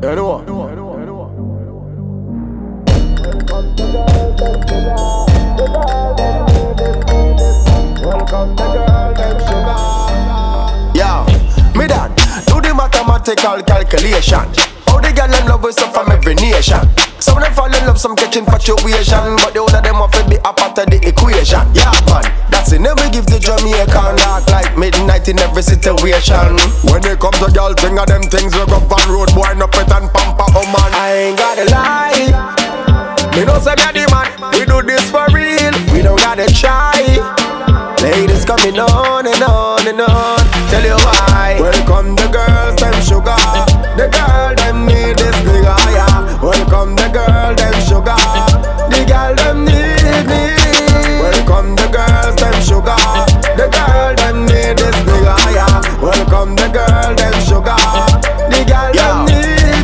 You know. Yeah, me dad, do the mathematical calculation. How the girl them love with stuff from every nation. Some of them fall in love, some catch infatuation, but the whole of them have to be a part of the equation. Yeah man, that's it, never give the Jamaican dark like midnight in every situation. When it comes to girl thing of them things, we go on road, boy, no pet and pamper, oh man. I ain't gotta lie, me know say me the man, we do this for real, we don't gotta try. Ladies coming on and on and on, tell you why. Welcome the girls, them sugar. The girl, them need this big higher. Welcome the girl, them sugar. The girl, them need me. Welcome the girls, them sugar. The girl, them need this big higher. Welcome the girl, them sugar. The girl, them need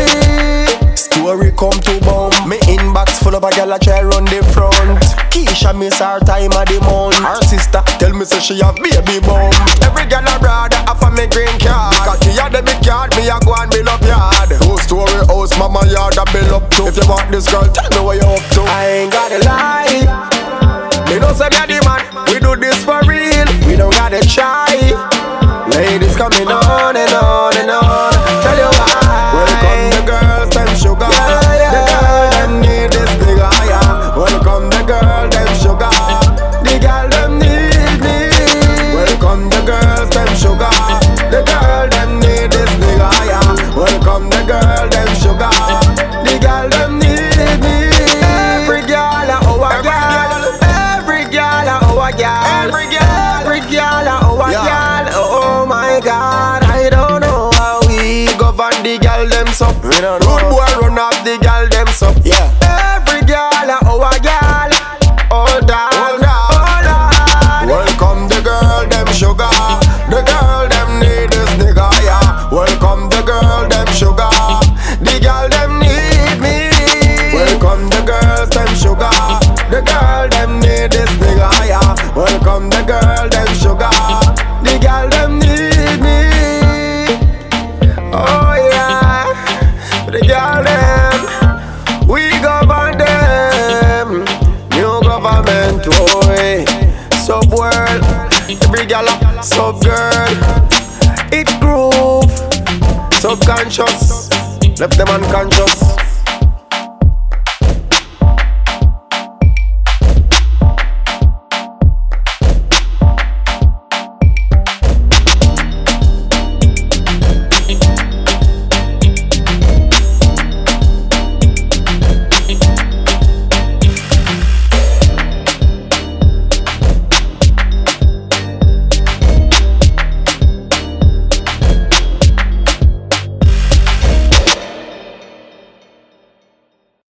me. Story come to bomb. Me inbox full of a girl a try run the front. Keisha miss her time of the month. Her sister tell me say she have baby bum. Every girl a brother offer me green card. Because she a debit card, me a go and build up yard. Two-story house, mama yard a build up to. If you want this girl, tell me what you up to. I ain't gotta lie, me know say me a the man, we do this for real, we don't gotta try. Ladies coming on and on and on, tell you why. Welcome the girls, them sugar. The girl, them need this big higher. Welcome the girl, them sugar. The girl, them need me. Welcome the girls, them sugar. The girl, them need this big higher. Welcome the girl, them sugar. The girl, them need me. Every girl, our girl. Every girl, our girl. Every girl, our girl. Oh my God, I don't know how we govern the girl them so. Rude boy run off the girl them so. Yeah. Every girl, our girl. Hold on, hold on. Welcome the girl them sugar. The girl them need this nigga, yeah. Welcome the girl them sugar. The girl them need me. Welcome the girls them sugar. The girl them need this nigga, yeah. Welcome the girl them sugar. The girl them need me. Oh yeah. The girl them, we govern them. New government, boy. Sub world, every girl up, sub girl. It groove, subconscious, left them unconscious.